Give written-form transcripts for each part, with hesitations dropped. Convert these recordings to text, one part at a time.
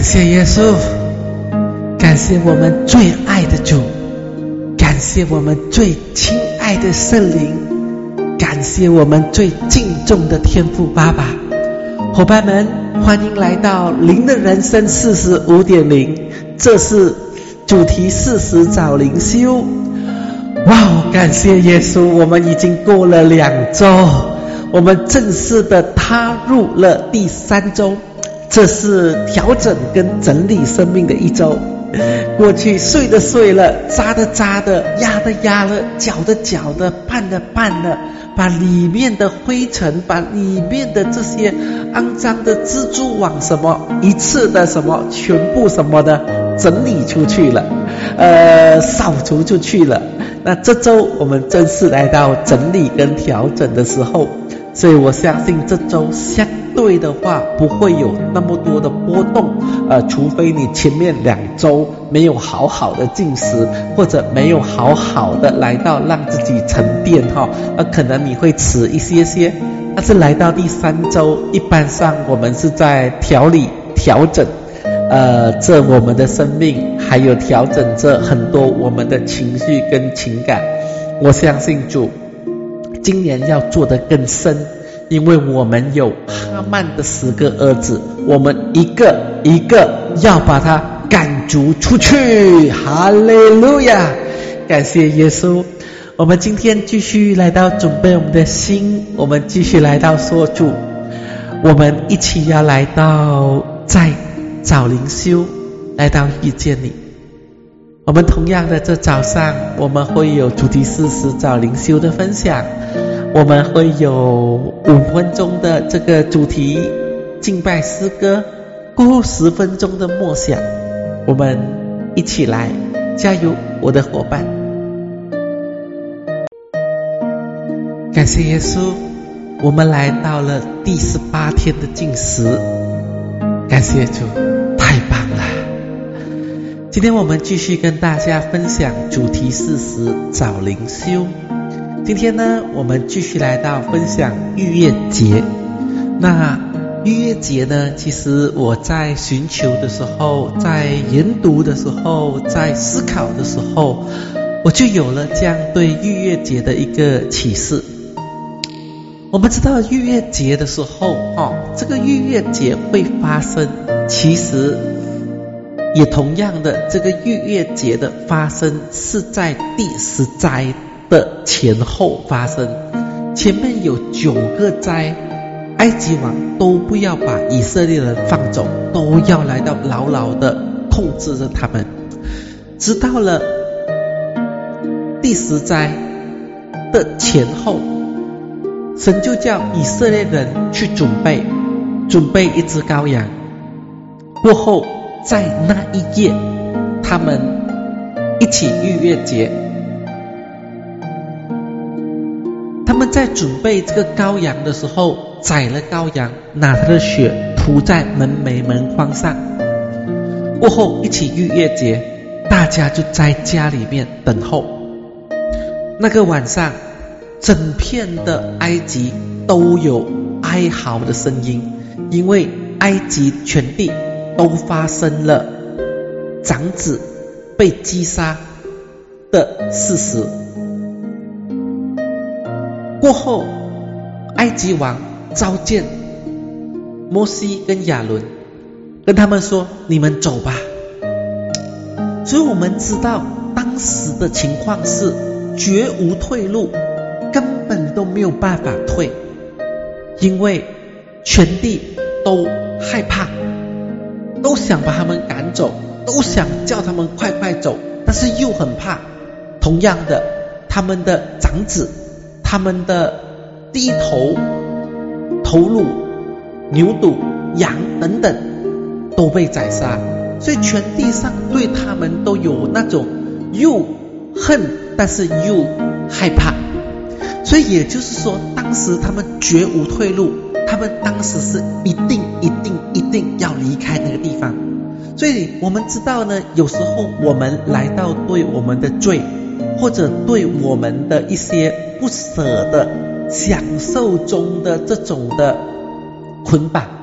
谢耶稣，感谢我们最爱的主，感谢我们最亲爱的圣灵，感谢我们最敬重的天父爸爸。伙伴们，欢迎来到灵的人生45.0，这是主题40找灵修。哇，感谢耶稣，我们已经过了2周，我们正式的踏入了第3周，这是调整跟整理生命的1周。过去睡的睡了，扎的扎的，压的压了，搅的搅的，拌的拌了，把里面的灰尘，把里面的这些肮脏的蜘蛛网什么一次的什么全部什么的整理出去了，扫除出去了。那这周我们正式来到整理跟调整的时候，所以我相信这周相对的话不会有那么多的波动，除非你前面2周没有好好的进食，或者没有好好的来到让自己沉淀可能你会迟一些些。但是来到第3周，一般上我们是在调理调整这我们的生命，还有调整这很多我们的情绪跟情感。我相信主今年要做得更深，因为我们有哈曼的10个儿子，我们一个一个要把他赶逐出去。哈利路亚，感谢耶稣。我们今天继续来到准备我们的心，我们继续来到说主，我们一起要来到在找灵修，来到遇见你。我们同样的这早上，我们会有主题40找灵修的分享，我们会有5分钟的这个主题敬拜诗歌，过后10分钟的默想。我们一起来，加油我的伙伴。感谢耶稣，我们来到了第18天的禁食，感谢主，太棒了。今天我们继续跟大家分享主题40找灵修。今天呢，我们继续来到分享逾越节。那逾越节呢，其实我在寻求的时候，在研读的时候，在思考的时候，我就有了这样对逾越节的一个启示。我们知道逾越节的时候这个逾越节会发生，其实也同样的，这个逾越节的发生是在第10灾的前后发生。前面有9个灾，埃及王都不要把以色列人放走，都要来到牢牢的控制着他们，直到了第10灾的前后，神就叫以色列人去准备一只羔羊，过后在那一夜他们一起逾越节。他们在准备这个羔羊的时候，宰了羔羊，拿他的血涂在门楣门框上，过后一起逾越节，大家就在家里面等候。那个晚上整片的埃及都有哀嚎的声音，因为埃及全地都发生了长子被击杀的事实。过后埃及王召见摩西跟亚伦，跟他们说，你们走吧。所以我们知道当时的情况是绝无退路，根本都没有办法退，因为全地都害怕，都想把他们赶走，都想叫他们快快走，但是又很怕。同样的，他们的长子，他们的第一头颅、牛犊、羊等等都被宰杀，所以全地上对他们都有那种又恨但是又害怕。所以也就是说，当时他们绝无退路，他们当时是一定要离开那个地方。所以我们知道呢，有时候我们来到对我们的罪，或者对我们的一些不舍的享受中的这种的捆绑，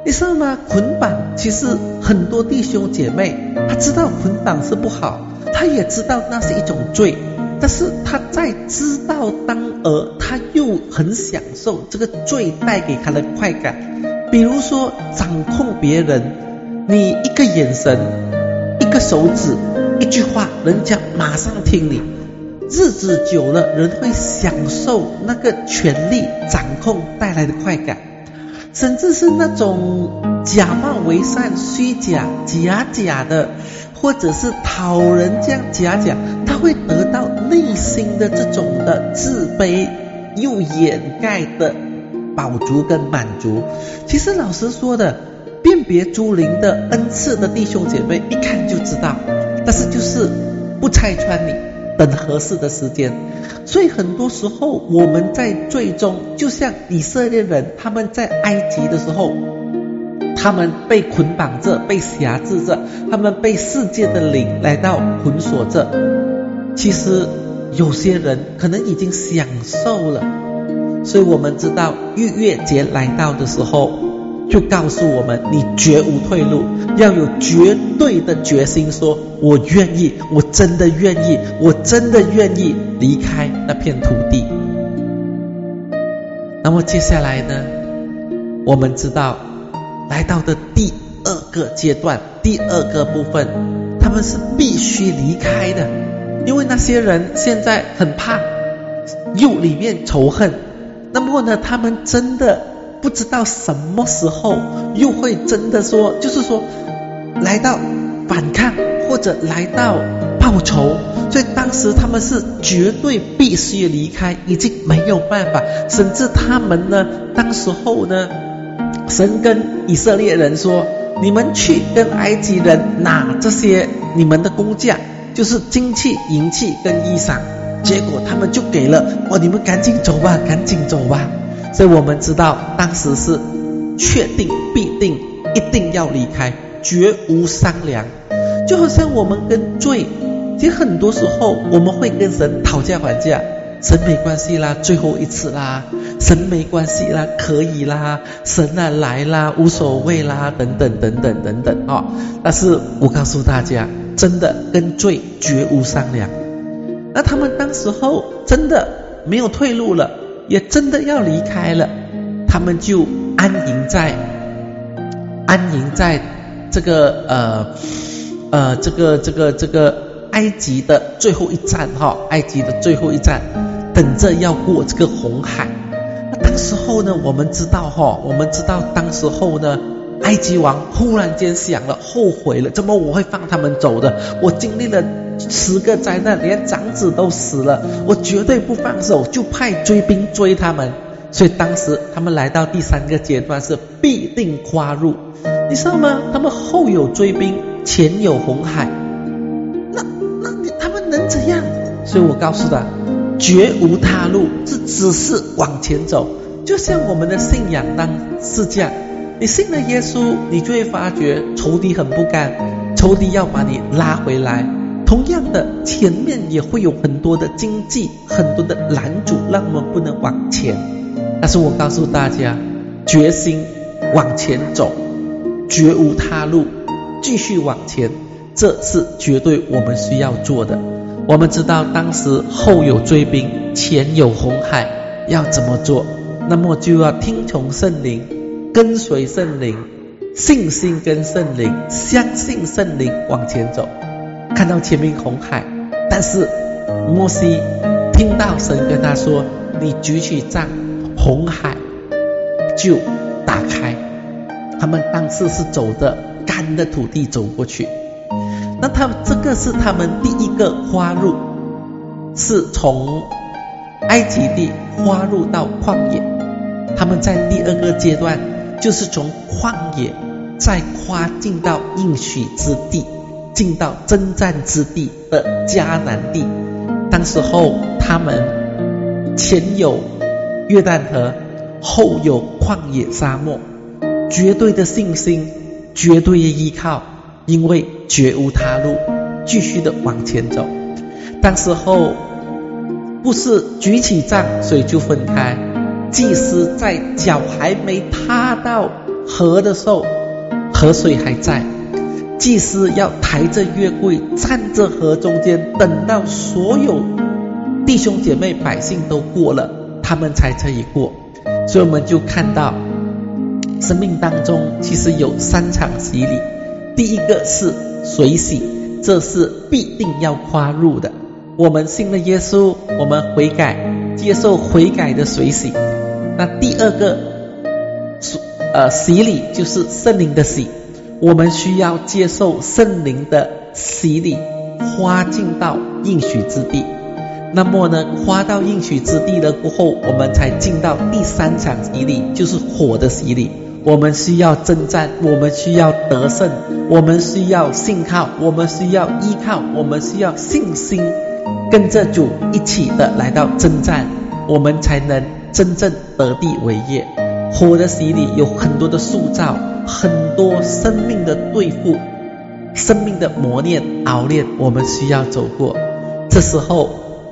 你知道吗？捆绑其实很多弟兄姐妹他知道捆绑是不好，他也知道那是一种罪，但是他在知道当儿，他又很享受这个罪带给他的快感。比如说掌控别人，你一个眼神，一个手指，一句话，人家马上听你。日子久了，人会享受那个权力掌控带来的快感，甚至是那种假冒为善、虚假、假的，或者是讨人这样假，他会得到内心的这种的自卑，又掩盖的饱足跟满足。其实老实说的，辨别诸灵的恩赐的弟兄姐妹一看就知道，但是就是不拆穿你，等合适的时间。所以很多时候我们在最终就像以色列人，他们在埃及的时候，他们被捆绑着，被辖制着，他们被世界的灵来到捆锁着。其实有些人可能已经享受了，所以我们知道逾越节来到的时候，就告诉我们你绝无退路，要有绝对的决心，说我愿意，我真的愿意，我真的愿意离开那片土地。那么接下来呢，我们知道来到的第二个阶段，第二个部分，他们是必须离开的，因为那些人现在很怕，又里面仇恨，那么呢，他们真的不知道什么时候又会真的说，就是说来到反抗或者来到报仇，所以当时他们是绝对必须离开，已经没有办法。甚至他们呢，当时候呢，神跟以色列人说，你们去跟埃及人拿这些你们的工价，就是金器、银器跟衣裳，结果他们就给了，你们赶紧走吧，赶紧走吧。所以我们知道当时是确定必定一定要离开，绝无商量。就好像我们跟罪，其实很多时候我们会跟神讨价还价，神没关系啦，最后一次啦，神没关系啦，可以啦，神啊来啦，无所谓啦，等等哦。但是我告诉大家，真的跟罪绝无商量。那他们当时候真的没有退路了，也真的要离开了，他们就安营在这个埃及的最后一站埃及的最后一站，等着要过这个红海。那当时候呢，我们知道当时候呢，埃及王忽然间想了，后悔了，怎么我会放他们走的？我经历了10个灾难，连长子都死了，我绝对不放手，就派追兵追他们。所以当时他们来到第3个阶段是必定跨入，你知道吗？他们后有追兵，前有红海，那他们能怎样？所以我告诉他，绝无他路，只是往前走。就像我们的信仰当是这样，你信了耶稣，你就会发觉仇敌很不甘，仇敌要把你拉回来。同样的，前面也会有很多的经济，很多的拦阻，让我们不能往前。但是我告诉大家，决心往前走，绝无他路，继续往前，这是绝对我们需要做的。我们知道当时后有追兵，前有红海，要怎么做？那么就要听从圣灵，跟随圣灵，信心跟圣灵，相信圣灵，往前走。看到前面红海，但是摩西听到神跟他说，你举起杖，红海就打开。他们当时是走的干的土地走过去。那这个是他们第一个跨入，是从埃及地跨入到旷野。他们在第2个阶段，就是从旷野再跨进到应许之地，进到征战之地的迦南地。当时候他们前有约旦河，后有旷野沙漠，绝对的信心，绝对的依靠，因为绝无他路，继续的往前走。当时候不是举起杖水就分开，祭司在脚还没踏到河的时候，河水还在，祭司要抬着约柜站着河中间，等到所有弟兄姐妹百姓都过了，他们才可以过。所以我们就看到生命当中其实有3场洗礼。第一个是水洗，这是必定要跨入的。我们信了耶稣，我们悔改，接受悔改的水洗。那第二个洗礼就是圣灵的洗，我们需要接受圣灵的洗礼，跨进到应许之地。那么呢，跨到应许之地了过后，我们才进到第3场洗礼，就是火的洗礼。我们需要征战，我们需要得胜，我们需要信靠，我们需要依靠，我们需要信心，跟着主一起的来到征战，我们才能真正得地为业。火的洗礼有很多的塑造，很多生命的对付，生命的磨练熬炼，我们需要走过。这时候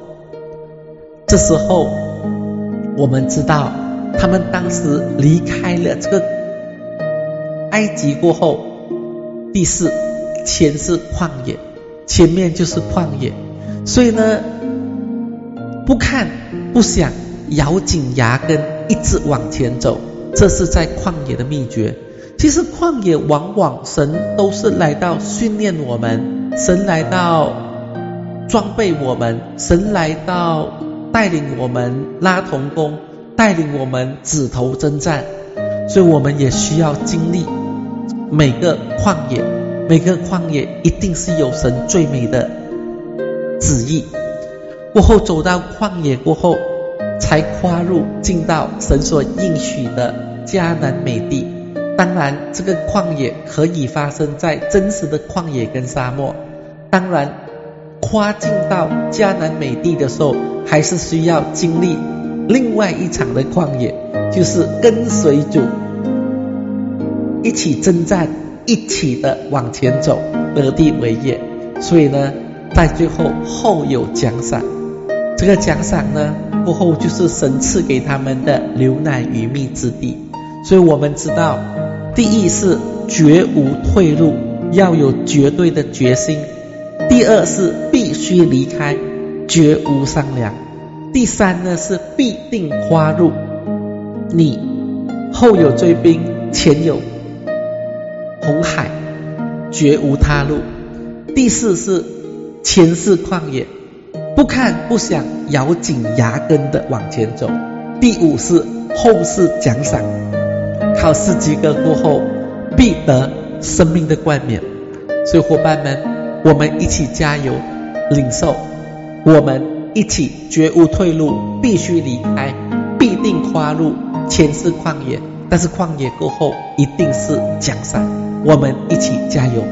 我们知道他们当时离开了这个埃及过后，第4前是旷野，前面就是旷野。所以呢，不看不想，咬紧牙根一直往前走，这是在旷野的秘诀。其实旷野往往神都是来到训练我们，神来到装备我们，神来到带领我们拉同工，带领我们指头征战。所以我们也需要经历每个旷野，每个旷野一定是有神最美的旨意。过后走到旷野过后，才跨入进到神所应许的迦南美地。当然这个旷野可以发生在真实的旷野跟沙漠，当然跨进到迦南美地的时候，还是需要经历另外一场的旷野，就是跟随主一起征战，一起的往前走，得地为业。所以呢，在最后后有奖赏。这个奖赏呢，过后就是神赐给他们的流奶与蜜之地。所以我们知道，第一是绝无退路，要有绝对的决心；第二是必须离开，绝无商量；第三呢是必定跨入，你后有追兵，前有红海，绝无他路；第四是前是旷野，不看不想，咬紧牙根的往前走；第五是后是奖赏，考试及格过后必得生命的冠冕。所以伙伴们，我们一起加油领受，我们一起绝无退路，必须离开，必定跨入，前是旷野，但是旷野过后一定是奖赏。我们一起加油。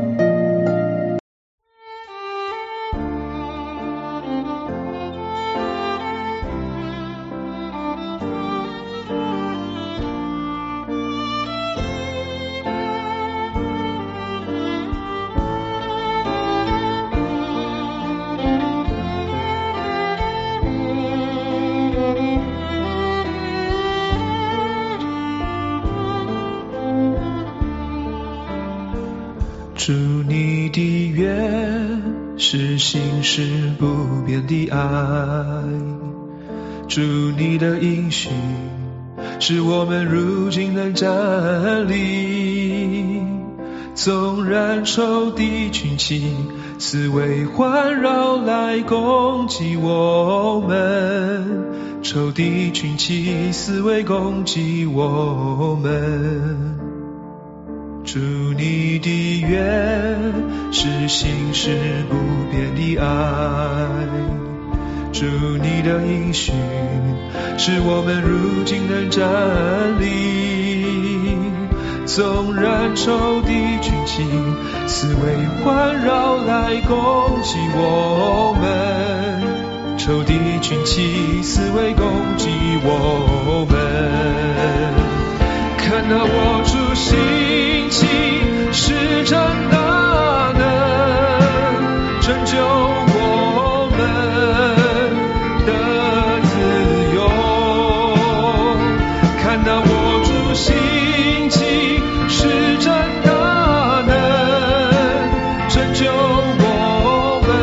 主你的约是心事不变的爱，主你的应许是我们如今能站立。纵然仇敌群起，四围环绕来攻击我们，仇敌群起，四围攻击我们。主你的约是心事不变的爱，主你的应许是我们如今能站立。纵然仇敌群起，四围环绕来攻击我们，仇敌群起，四围攻击我们。看到我主兴起，施展大能，拯救我们的自由。看到我主主兴起，施展大能，拯救我们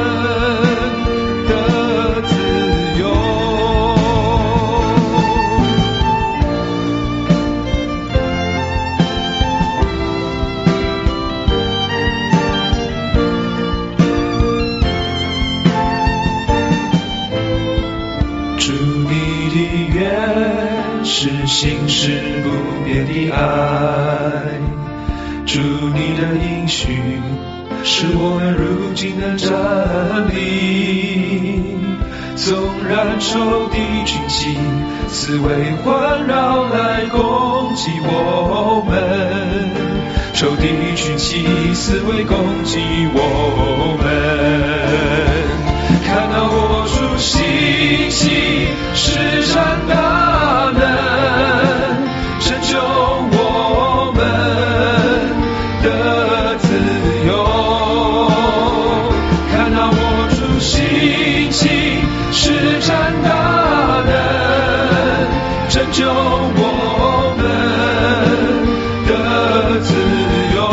的自由。主你的约是心事不变的爱，主你的应许是我们如今的真理。纵然仇敌群起，四围环绕来攻击我们，仇敌群起，四围攻击我们。看到我主兴起，施展大能，拯救我们的自由。看到我主兴起，施展大能，拯救我们的自由。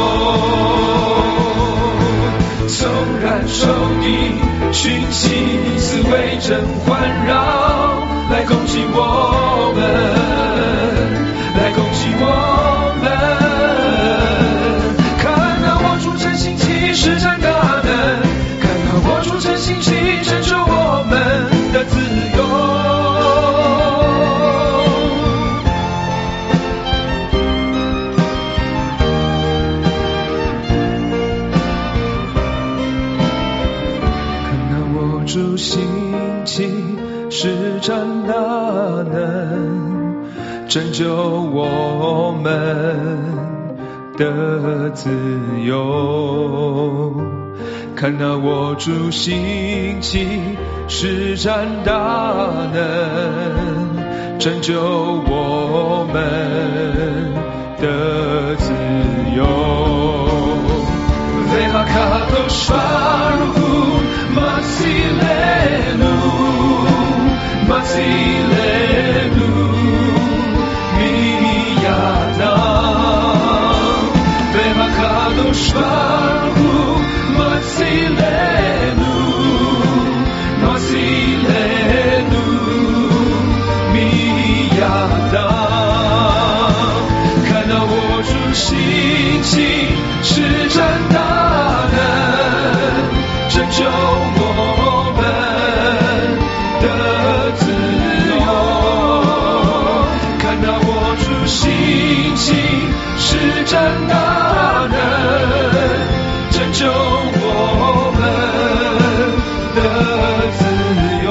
纵然仇敌群起，四围阵环绕，来攻击我们，来攻击我们。看到我主真兴起，施展大能，看到我主真兴起，拯救我们的自由。主兴起，施展大能，拯救我们的自由。看到我主兴起，施展大能，拯救我们的自由。Matsilenu miyadam Vehakadosh Baruch Hu Matsilenu miyadam 看到我主兴起，施展大能，拯救我们的自由。看到我主兴起，施展大能，拯救我们的自由。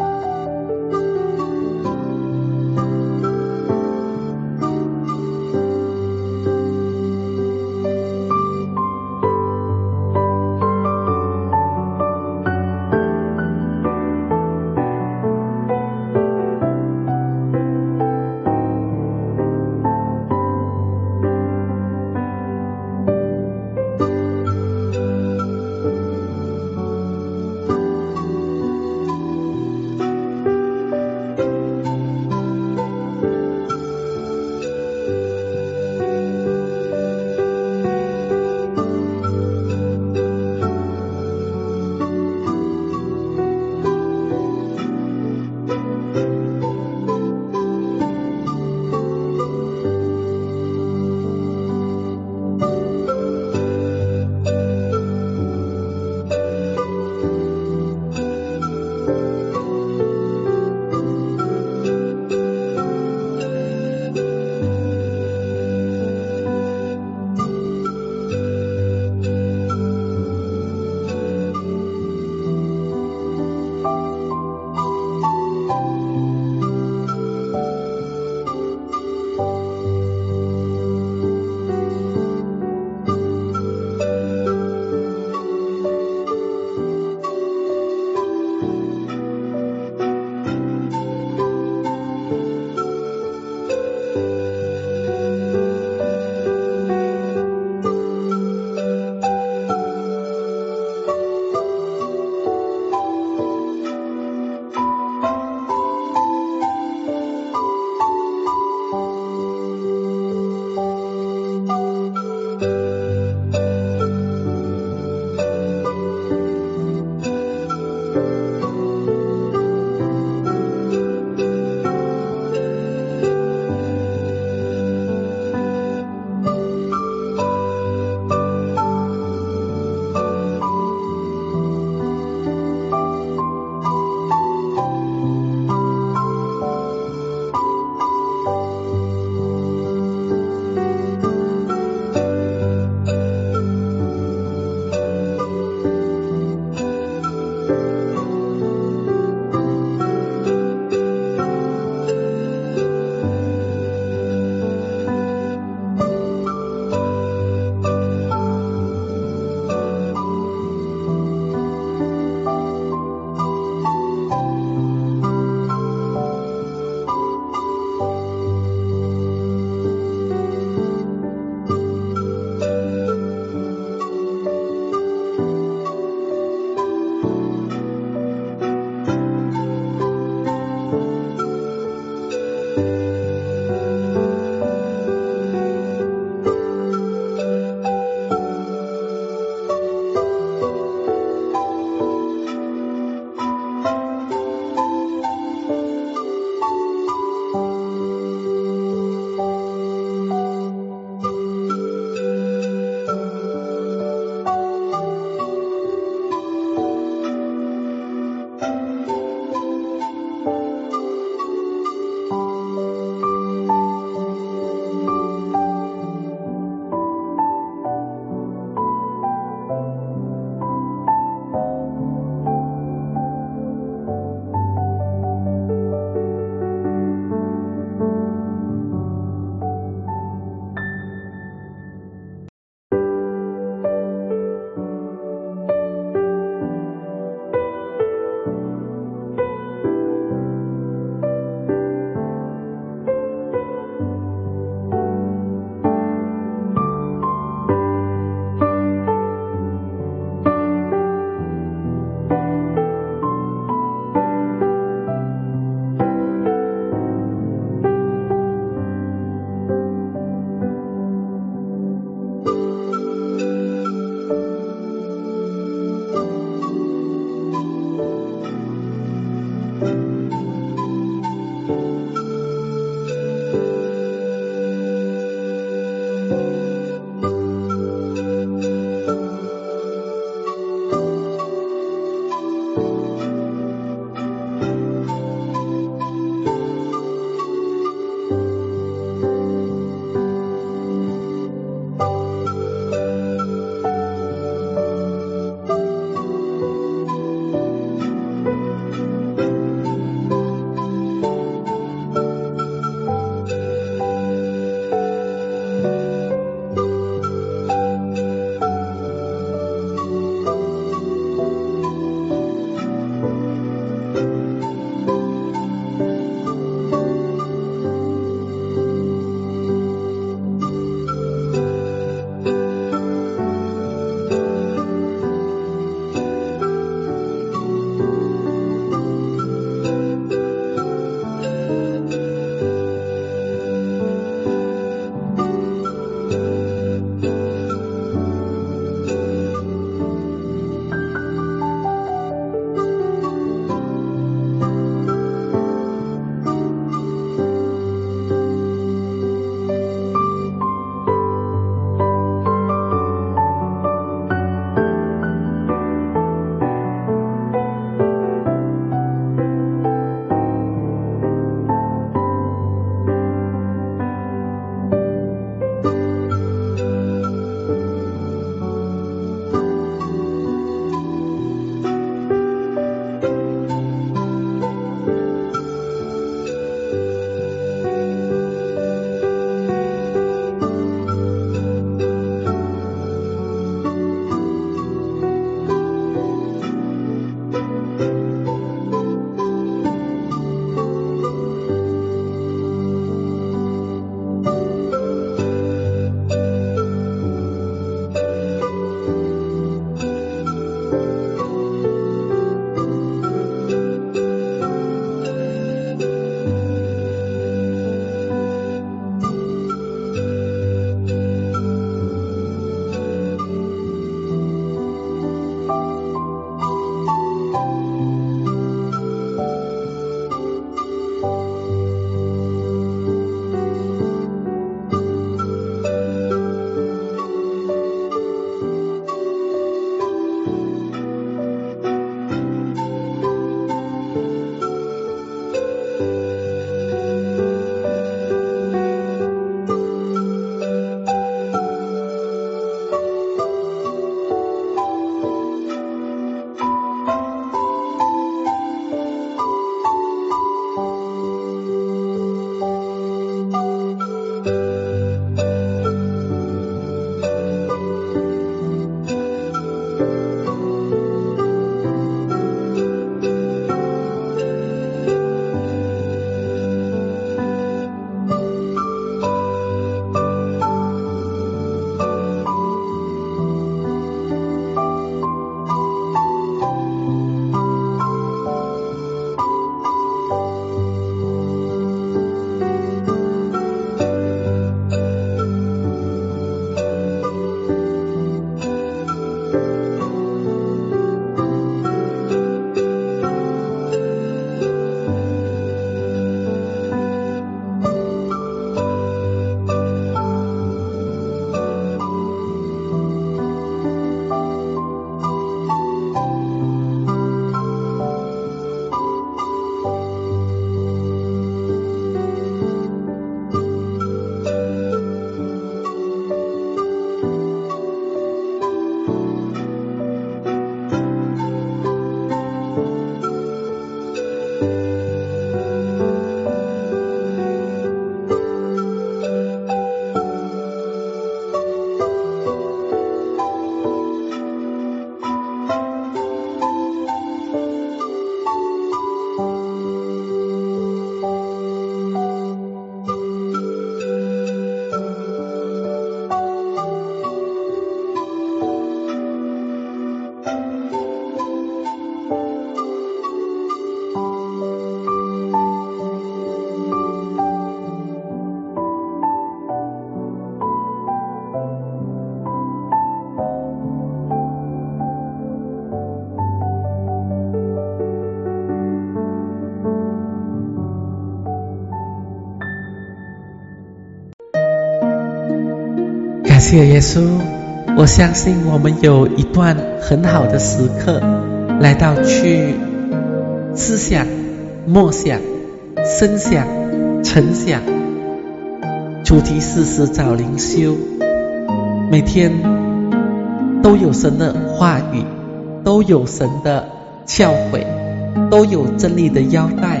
感谢耶稣，我相信我们有一段很好的时刻，来到去思想、默想、深想、沉想，主题是时早灵修，每天都有神的话语，都有神的教诲，都有真理的腰带，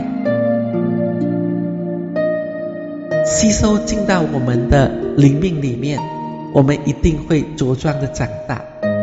吸收进到我们的灵命里面，我们一定会茁壮的长大。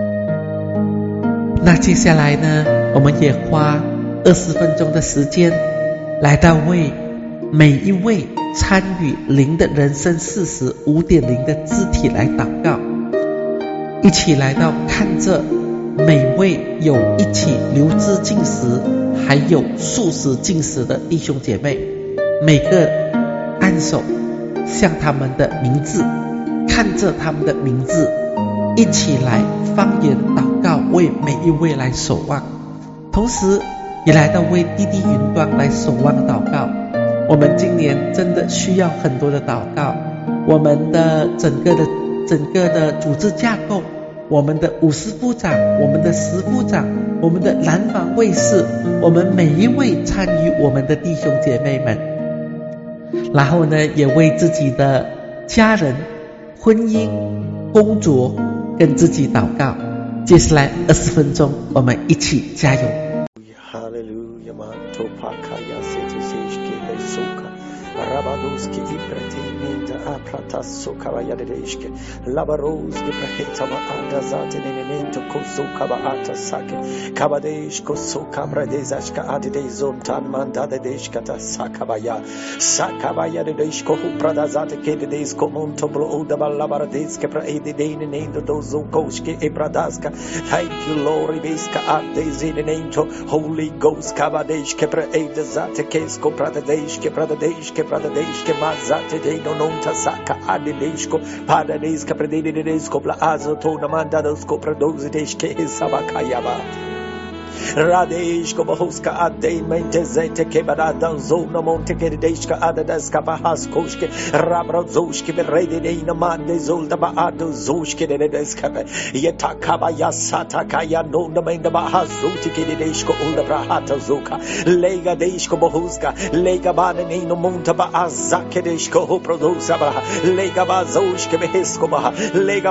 那接下来呢，我们也花20分钟的时间，来到为每一位参与灵的人生40 5.0 的肢体来祷告，一起来到看着每位有一起流脂禁食还有素食禁食的弟兄姐妹，每个按手向他们的名字，看着他们的名字，一起来方言祷告，为每一位来守望，同时也来到为弟弟云端来守望祷告。我们今年真的需要很多的祷告，我们的整个的组织架构，我们的50副长，我们的10副长，我们的南方卫士，我们每一位参与我们的弟兄姐妹们，然后呢也为自己的家人、婚姻、工作跟自己祷告。接下来20分钟，我们一起加油。 Rabadoski ipretinda apratasso kavayadeshke labaroski prehetama andazate nenento kosuka baata sake kabadeshko sokabra desashka adidezon tan mandade deshkata sakabaya sakabaya pradazate kedesko montoblo udabalabardeske praedine nendo dozo koshke ebradaska. Thank you Lord beska adezinento Holy Ghost kabadeshke praedazate kesko pradadeshke Pradadeshke mazate de nonta saka adideshko padadeshka prededeshko pla azotona mandadosko pradozideshke sabakayaba Radeshko bahuska admente zete kebarada zona monte kedeshka adadaska bahaskoshke rabrazoshke beredina mande zolda baado zoshke dedeska yetakaba yasata kaya nonda menda bahazuti kedeshko ulda brahata zuka lega deshko bahuska lega banene no monta baazakedeshko produsa ba lega bazoshke behesko ba lega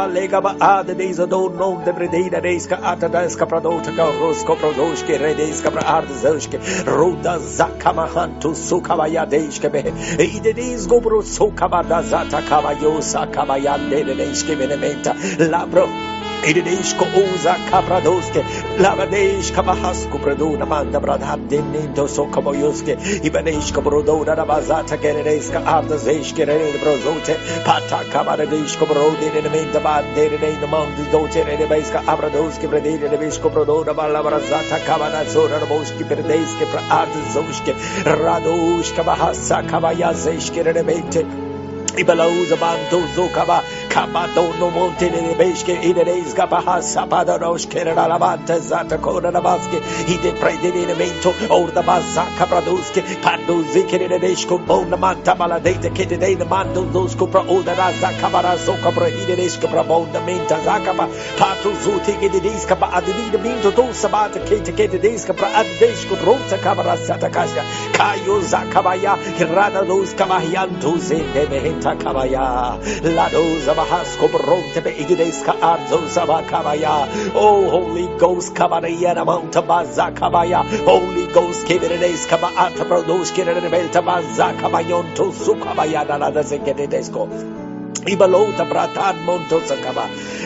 ba adeza don non de bredina deska adadaska pradota Rosko prodoshke redeska pra ardzoshke ruda zakamahantu sukavayadeshke be idedis gobro sukavada zata kavayosa kavayande dedeshke benementa labro idedishko uza kapradoske lavadeshka bahasku praduna manda bradadinto sokaboyoske ibaneshka brodona rabazata keredeska ardzoshke redebrozote pata kabaradeshko brodinamenta badere no mandi dote redebeska abradoske brededebeshko brodona balabrazata kabana zora boshki perdeske pra ardzoshke radoshka bahasa kavayazeshke redebete Ibalauza banto zokaba kabato no monte de beshke ideis gabahasa padaroshke ravante zata kora rabaske ide predinamento or the bazaka pradoske pado zikere deshko bona manta maladete kede de mando dosko pra oda raza kabara zoka pra ideshko pra bona menta zakaba pato zuti gede diska pa adini de minto to sabata kede diska pra adeshko rota kabara zata kasha kayo zakabaya rada dos kamahianto zende Takavaya, Lado Zabahasko Bronte Igideska Arzo Zabakavaya, Oh Holy Ghost Kabarayana Mount Bazakavaya, Holy Ghost Kiberes Kaba Ataprodos Kirebelta Bazakavayon to Sukavaya Nada Zekedesco. Ibalota bratan montosakaba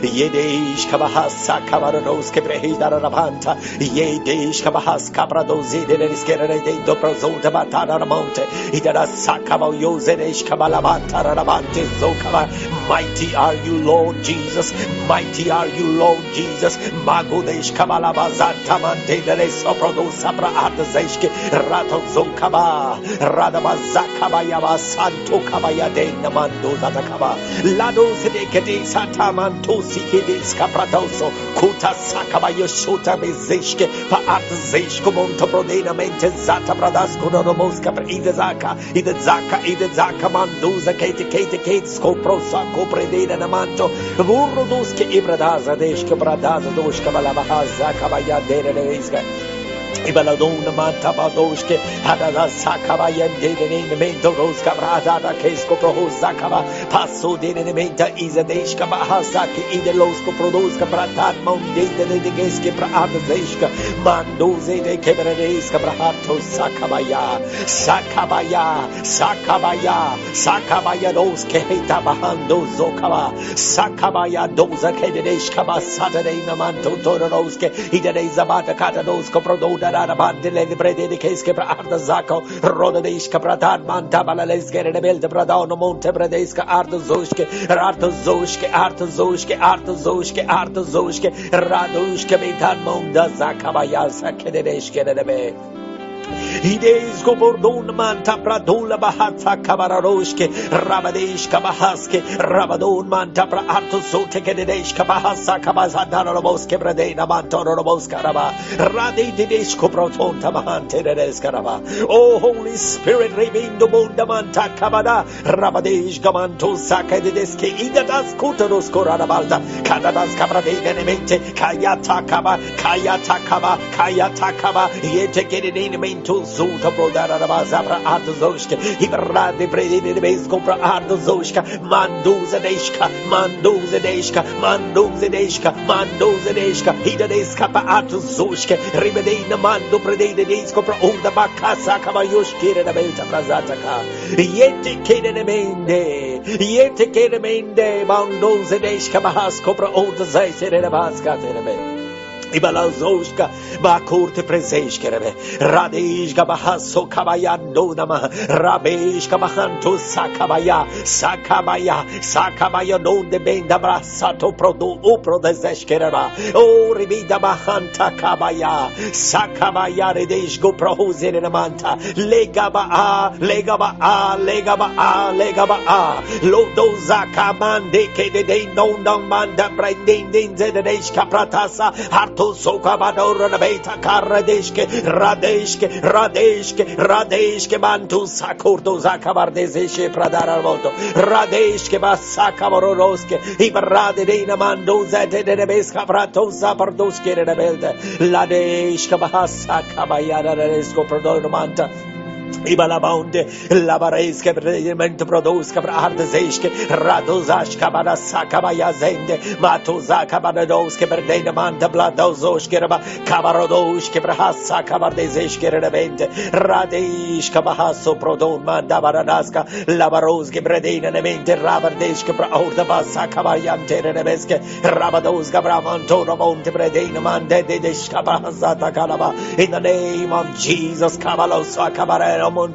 yedesh kabahas kabarados kebrehida rabanta yedesh kabahas kabrados ideriskere de doprozota batana monte idara sakaba yozedesh kabalabanta rabante zokaba. Mighty are you Lord Jesus, mighty are you Lord Jesus. Magodesh kabalabazanta mante deres oprodos sabra atazeshke rato zokaba radabazakaba yaba santo kabaya de namando zatakaba Lados de Kede Satamanto Sikidis Capratoso, Kuta Sakabayo Shota Bezeshke, Paat Zeshko Montoprodena Mente Zata Bradasco Romoska, Ida Zaka Manduza, Kate, Scoprosa, Copredena Namanto, Burroduske Ibradaza, Deshka Bradaza, Doshka Valabahaza, Kabaya Dere. Ibaladona Mantabadoshke, Hadada Sakabaya, Denemento Roska Brada, Kesko Prohosakaba, Passo Denementa, Izadeshka Bahasaki, Idelosko Produska Pratat, Monday, the Geske Praadeshka, Mandoze de Kebereska Brahato, Sakabaya, those Keheta Bahando Zokaba, Sakabaya, Doza Kedeshka, Saturday Namanto Toroske, Idezabata Katadosko Prododa. Bandele di prede di Keske Arda Zako, Roda de Iskapratan, Mantabala Lesgere de Bel de Bradano, Monte Bradesca, Arda Zoshke, Radushke, Betan Monda Zakabaya, Sakedeshke de Be. Hides Gobordon Manta Pradula Bahatsa Kabararoshke, Rabadesh Kabahaske, Rabadon Manta Prato Sotekedesh Kabahasa Kabazadaraboske Bradena Mantorobos Karaba, Radi Didesh Koproton Tamahante Deskaraba. Oh Holy Spirit, Rebindo Bunda Manta Kabada, Rabadesh Gamanto Saka de Deske, Idadas Kutoros Koranabalda, Kadadas Kabradena Mente, Kayatakaba, Yetekedin. To Zuta Brodara Bazabra Ardozoshka, Ibrade Brede Base Compra Ardozoshka, Manduza Deshka, Hida Descapa Ardozoshka, Ribedena Mando Brede Descopra Onda Bacasa Kamayoshki and Belta Prazataka, Yete Kedemende, Mandoza Deshka Bahas Copra Onda Zaise and Abaska. Ibalazoshka, Bakurte Prezeshkerebe, Radeshka Bahaso Kabayando Nama, Rabeshka Bahanto Sakabaya, non de Benda Brasato Prodo, Upro de Zeshkereba, O Ribida Bahanta Kabaya, Sakabaya, Redeshko Prohose in Manta, Legaba, Lodo Zakamande, Kede, non Manda, Brandin, Zedeshka Pratasa, Harto. Sokabadora Beta Karadeshke, Radeshke, Mantu Sakurdo Zakabardeshe Pradara Moto, Radeshke Basakabororoske, Ibrade de Mando Zete de Beska Prato Zapardoske de Belda, Ladeshka Bahasa Kabayana Resco Prodormanta. Ibalabonde, Labareske, Predimento Produska, Ardezeshke, Radozashka, Barasakabaya Zende, Matozaka, Baradoske, Berdena Manta, Bladozoshke, Kabarodoshke, Brahasa, Kabardezeshke, Revente, Radeshka, Bahaso, Prodon, Manda, Baradaska, Labaroske, Bredena, Nemente, Rabardeshke, Orda Basa, Kabayante, Rebeske, Rabadoska, Bramanto, Monte, Bredena, Mande, Deshka, Bahasata, Kalaba, in the name of Jesus, Kabalosa, Kabarero. In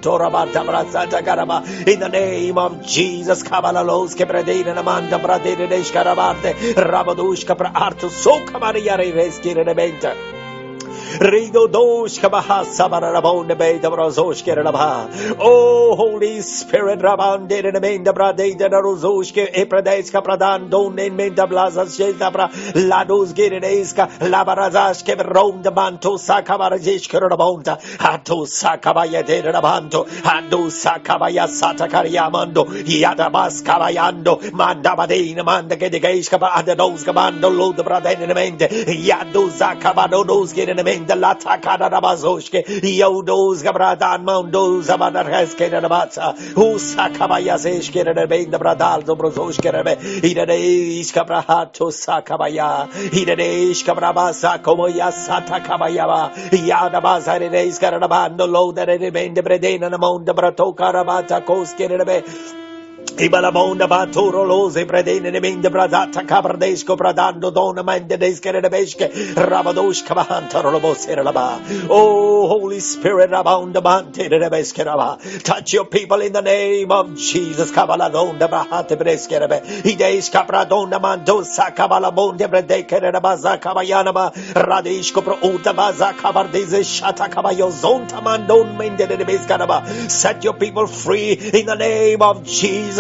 the name of Jesus, Kabalalos, Kebradin, and Amanda Bradin, Karabate, Rabadushka, Arto, Soka Maria, Reski, Rementa. Rido Doshka Bahasa Barabon, the Bay, the Rozoshke, Rabha. Oh, Holy Spirit, Raban, did in the Brade, the Rozoshke, Epradeska, Pradan, Don, Menda Blazas, Sheltabra, Lados, Gireska, Labarazashke, Rom, the Manto, Sakabarajish, Kerabonta, Hato Sakabaya de Rabanto, Hando Sakabaya Satakariamando, Yadabas Kabayando, Mandabadina, Mandagedegashka, Adados, Kabando, Lord the Braden, and Mende, Yado Zakabado, those get in the the Lata Kadarabazoshke, Yodos Gabradan Mondo Zabadarheske Rabatsa, Usakabayazeshke Rebe, the Bradal Dobrozoshke Rebe, Hidadesh Kabrahato Sakabaya, Hidadesh Kabrabasa, Komoya Sata Kabayava, Yadabazades Karabando, Lo, that remained the Bredena among the Brato Karabata Koske Rebe. Ibalabonda Baturo Lose Bredene Minde Bradata Cabardesco Bradando Dona Mandesca Rebesque Rabadosh Kabahanta Roboseraba. Oh, Holy Spirit, Rabonda Bante Rebesque Raba. Touch your people in the name of Jesus. Cabaladonda Bahate Breskerebe. Hides Capradonda Mandosa Cabalabonde Bredeke Rabaza Cabayanaba Radishko Pro Utabaza Cabardese Shata Cabayo Zonta Mandon Mende Rebescaraba. Set your people free in the name of Jesus.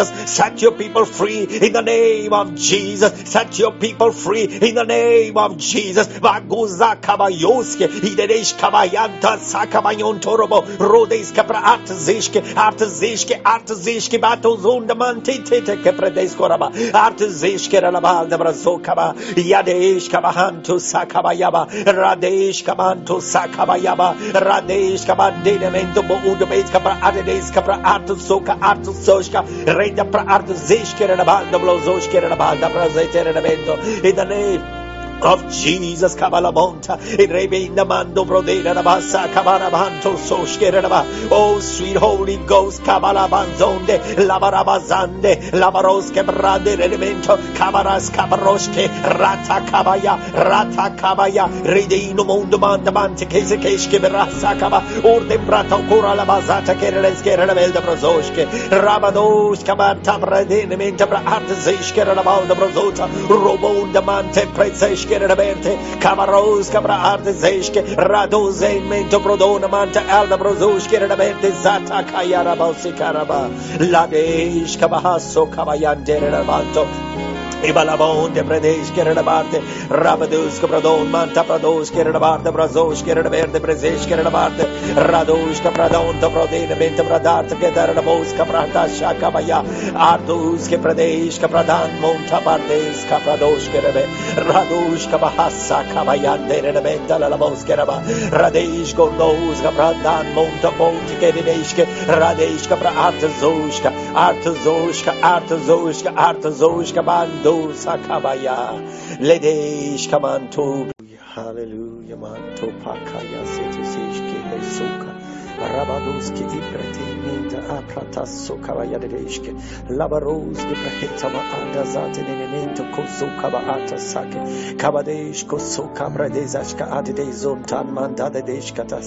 Jesus. Set your people free in the name of Jesus. Set your people free in the name of Jesus. Vaguza kabayoske, ideresh kabayanta sakabayon torobo, rodes kapra artzishke, batozunda mantite kepredesko raba, artzishke raba, the brazokaba, yadesh kabahanto sakabayaba, radesh kabanto sakabayaba, radesh kabandemento boudebes kapra adedes kapra artsoka artsoshka, reda pra artzishke raba, the blozoshke raba, the brazeteramento, in the name of Jesus. Kabalamonta Rebe Namando Brodera Rabasa Kabarabanto Soshkeraba. Oh sweet Holy Ghost Kabalabanzonde Labarabazande Labaros Kebrade Redemento Kabaras Kabaroske Rata Kabaya Redino Mondo Mandamante Kesekeshke Berasa Kaba Urde Brato Kura Labazata Kereske Rebelda Brozoshke Rabados Kabanta Bradenementa Artezeshke Rabanda Brozota Robonda Mante Presesh Camaros Cabra Artezeshke Radoze Mento Prodona Manta Alda Brozushke Rabente Zata Kayara Bausikaraba Ladesh Kabahaso Kabayante Rabanto Ibalabon de Pradesh Keradabarte, Rabadus Capradon, Manta Prados Keradabarte, Brazos Keradaberte, Prezesh Keradabarte, Rados Capradon, the Prodena Menta Pradart, Kedarabos Caprata Shakabaya, Ardus Kepradesh Capradan, Monta Pardes Caprados Kerabe, Radus Kabahasa Kabayan, Derebenta Labos Keraba, Radesh Gordos Capradan, Monta Monte Kedeshke, Radesh Capra Artazoshka Bando. Sakabaya Ledesh Kamanto. Hallelujah, Manto Pakaya Setishke Soka Rabadoski Ibrahim Apratas Sokavaya Dedeshke Labaros Gebrahitama Andazate Nenento Kosokaba Atasake Kabadesh Kosoka Bradezashka Adezontan Mandada Deshkata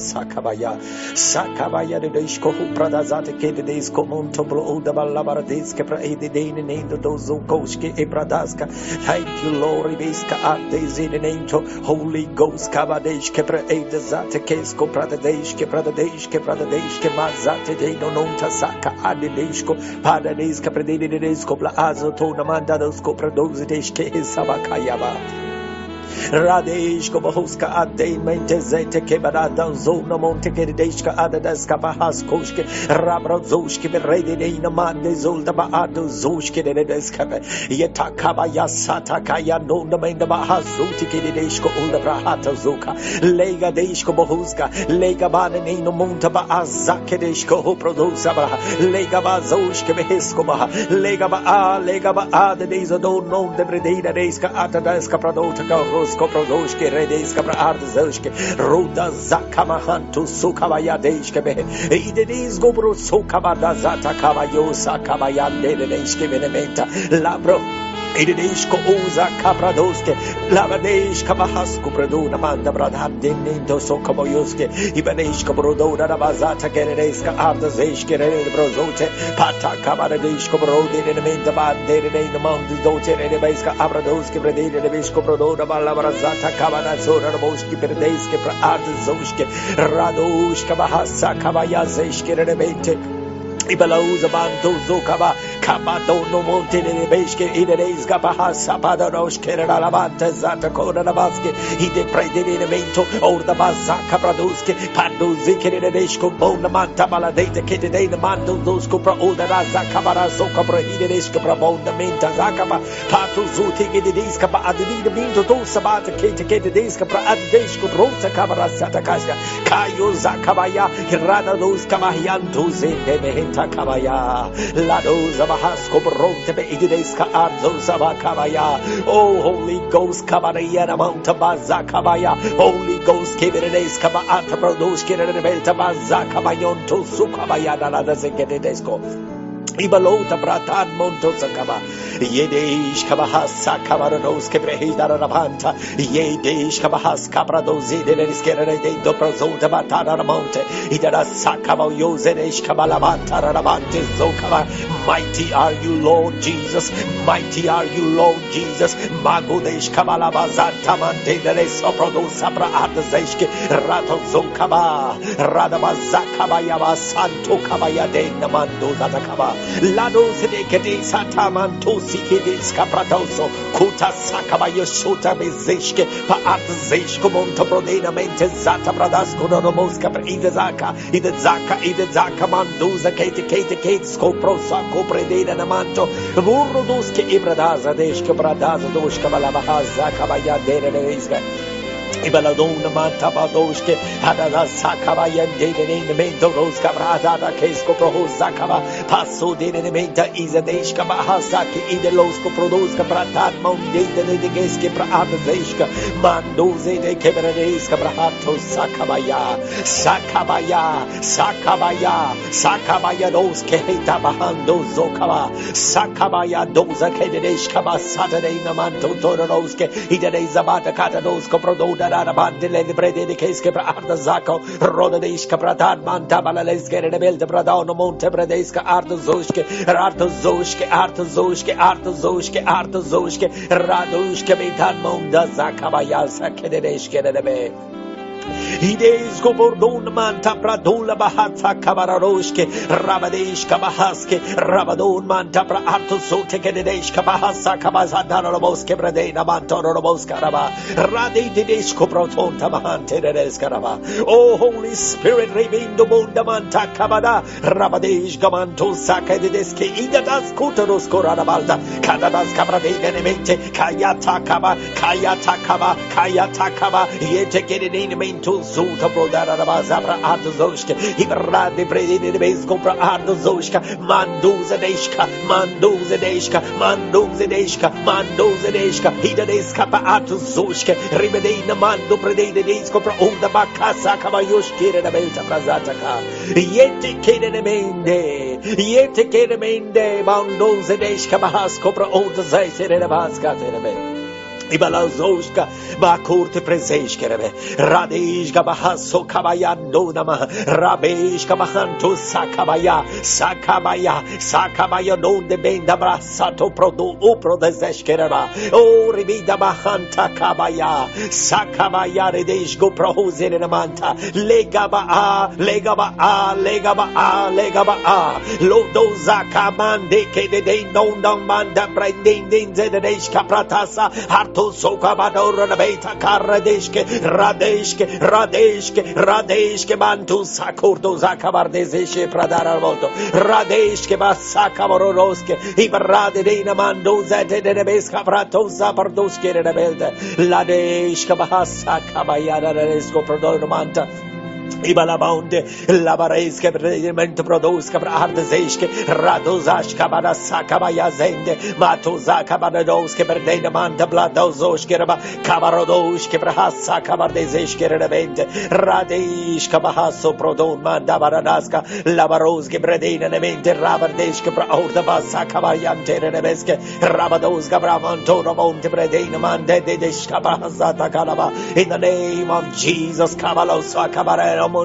Sakabaya Dedeshko Pradazate Kedes Komontoblo Udabalabardeske Praedine Nendo Dozo Koshke Ebradaska. Thank you, Lord Rebeska Adezinento Holy Ghost Kabadesh Kepraedazate Kesko Pradadeshke Pradadeshke Mazate de Nonta Saka Adeshko Padadeska Predesco Plazo Tonamanda Dosko Pradozideshke Sabakayaba Radesh Kobohuska Ade Mentezete Kebarada Zona Monte Kedeshka Adaska Bahas Koshke Rabrazoshke Redina Mande Zolda Baado Zoshke Dedeskabe Yetakaba Yasata Kaya Nonda Menda Bahazuti Kedeshko Ula Brahata Zuka Lega Deshko Bohuska Lega Banino Monta Baazakedeshko Produsa Lega Bazoshke Behesko Baha Lega Ba the days of don't know the Bredina Deska Atadaska Pradota Skoprodoshke Redeska Arzoshke Ruda Zakamahantu Sukavayadeshke Idis Gobro Sukabada Zata Kavayosa Kavayande Deshke Venementa Labro Idishko Uza Kapradoske Lavadesh Kabahasku Praduna Manda Bradhan Dinto Sokaboyoske Ibaneshka Brodona Bazata Kereska Ardazeshke Brozote Pata Kabaradeshko Brodi in the Mentabad in the mountains Dote and Beska Abradoski Bredin and Bishko Brodona Balabrazata Kabana Sora Boski Perdeske Ardazoshke Radosh Kabahasa Kabayazeshke Rebete Ibaloza Banto Zokaba Kabato no Monte de Beshke Idees Gabahasa Padarosh Keralabante Zata Korabaski he depreded in a mento or the Bazaka Praduski Pando Zikireshko Bonamanta Maladeta Kede the Mando Zoskopra Oda Zakabara Zokabra Hideshko Prabonda Menta Zakaba Patu Zuti Gediskapa Adi the Minto Sabata Kate Deskapra Adeshko Rota Kabara Satakasha Kayo Zakabaya Hirada Dos Kamahianto Zende Kabaya Lados Abahasko Bronte Idideska Arzo Sabakabaya Oh Holy Ghost Kabarayana Mount Bazakabaya Holy Ghost Kibides Kaba Ataprodos Kirebelta Bazakabayon to Sukabaya Nada Zekedesco Ibalota Bratan Montosakaba Yedesh Kabahasa Kabarados Kebrehida Rabanta Yedesh Kabahas Cabradozi Deniskere do Prozota Batana Monte Idara Sakaba Yosedesh Kabalabanta Rabante Zokaba Mighty are you Lord Jesus Mighty are you Lord Jesus Magodesh Kabalabazanta Mante Soprodo Sabra Ardazeshke Rato Zokaba Radabazakaba Yaba Santo Kabaya de Namando Zatakaba Lados de Kede Satamanto Sikidis Capratoso, Kuta Sakabayo Shota Bezeshke, Paat Zeshko Montoprodena Mente Zata Bradasco Mosca Ida Zaka, Ida Zaka Manduza Kate Scoprosa, Copredena Namanto, Burroduske Ibradaza, Deshka Bradaza, Doshka Balabahaza, Kabaya Dere. Ibaladona Mantabadoshke, Hadada Sakabaya, Dedemento Rose Cabrada, Kesco Pro Zakaba, Passo Dedementa, Izadeshka Bahasaki, Idelosco Produska Pratat, Monday, the Geske Praadeshka, Mandoze de Kebereska Brahato, Sakabaya, those Keheta Bahando Zokaba, Sakabaya, Doza Kedeshka, Saturday Namanto Toroske, Ide Zabata Katadosko Prododa. Bandele di prede di Keske Arda Zako, Roda de Iskapratan, Mantabala Lesgere de Bel de Bradano, Monte Bredesca, Arto Zoshke, Radushke, Betan Monda Zakabaya, Sakedeshke de Be. Hides Gobordon Manta Pradula Bahatsa Kabararoshke, Rabadesh Kabahaske, Rabadon Manta Prato Sotekedesh Kabahasa Kabazadana Roboske Bradena Mantoro Roboskaraba, Radi Dideshko Proton Tamahante Reskaraba. Oh Holy Spirit, Rebindo Bunda Manta Kabada, Rabadesh Gamanto Saka Deske, Igadas Kuteros Koranabalda, Kadadas Kabradena Nemente, Kayatakaba, Yetekedin. Zuta Brodara Zabra Ardozoshka, Ibrade Brede Bezcopra Ardozoshka, Manduza Deshka, Hida Descapa Ardozoshka, Ribedena Mando Brede Descopra Onda Bacasa Kabayoshki and Belta Prazataka, Yete Kedemende, Mandoza Deshka Bahascopra Onda Zaise and Abaska. Ibalazoshka, Bakurte Prezeshkerebe, Radeshka Bahaso Kabayando Nama, Rabeshka Bahanto Sakabaya, non de Benda Brasato Prodo, Upro de Zeshkereba, O Ribida Bahanta Kabaya, Sakabaya, Redeshko Prohozen in a Manta, Legaba, Lodo Zakamande, Kede, non Manda, Brandin, Zedeshka Pratasa, Harto. Sokabadora Beta Karadeshke, Radeshke, Mantu Sakurdo Zakabardeshe Pradara Moto, Radeshke Basakabororoske, Ibarade Dina Mando Zete de Beska Prato Zapardoske de Belda, Ladeshka Bahasa Kabayana Resco Prodormanta. Ibalabonde, Labareske, Predimento Produska, Ardezeshke, Radozashka, Badasakabaya Zende, Matozaka Badadoske, Berdena Manta Bladozoshke, Kabarodoshke, Brahasa, Kabardezeshke, Revente, Radeshka Bahaso, Prodon, Manda Baradaska, Labaroske, Bredena Nemente, Rabardeshke, Orda Basa, Kabayante, Rebeske, Rabadoska, Bramanto, Monte, Bredena Mande, Deshka Bahazata Kalaba, in the name of Jesus, Kabalosa, Kabarero. In